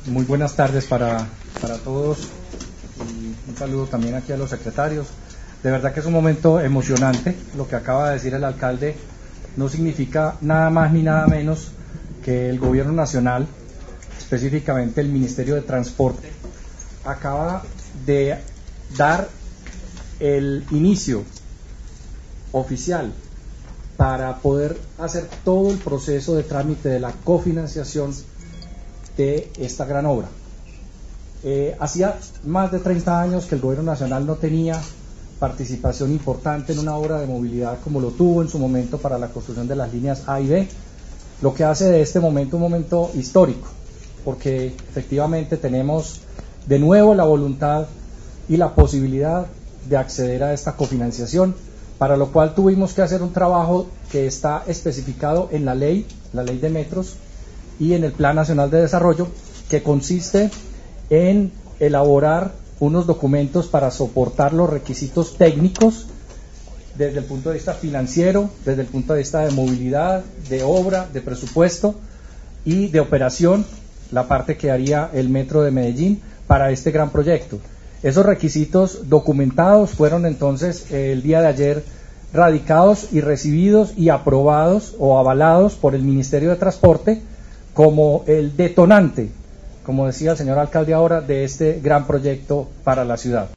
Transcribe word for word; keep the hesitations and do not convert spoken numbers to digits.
Muy buenas tardes para, para todos y un saludo también aquí a los secretarios. De verdad que es un momento emocionante. Lo que acaba de decir el alcalde no significa nada más ni nada menos que el gobierno nacional, específicamente el Ministerio de Transporte, acaba de dar el inicio oficial para poder hacer todo el proceso de trámite de la cofinanciación de esta gran obra. Eh, hacía más de treinta años que el gobierno nacional no tenía participación importante en una obra de movilidad como lo tuvo en su momento para la construcción de las líneas A y B, lo que hace de este momento un momento histórico, porque efectivamente tenemos de nuevo la voluntad y la posibilidad de acceder a esta cofinanciación, para lo cual tuvimos que hacer un trabajo que está especificado en la ley, la ley de metros, y en el Plan Nacional de Desarrollo, que consiste en elaborar unos documentos para soportar los requisitos técnicos desde el punto de vista financiero, desde el punto de vista de movilidad, de obra, de presupuesto y de operación, la parte que haría el Metro de Medellín para este gran proyecto. Esos requisitos documentados fueron entonces eh, el día de ayer radicados y recibidos y aprobados o avalados por el Ministerio de Transporte como el detonante, como decía el señor alcalde ahora, de este gran proyecto para la ciudad.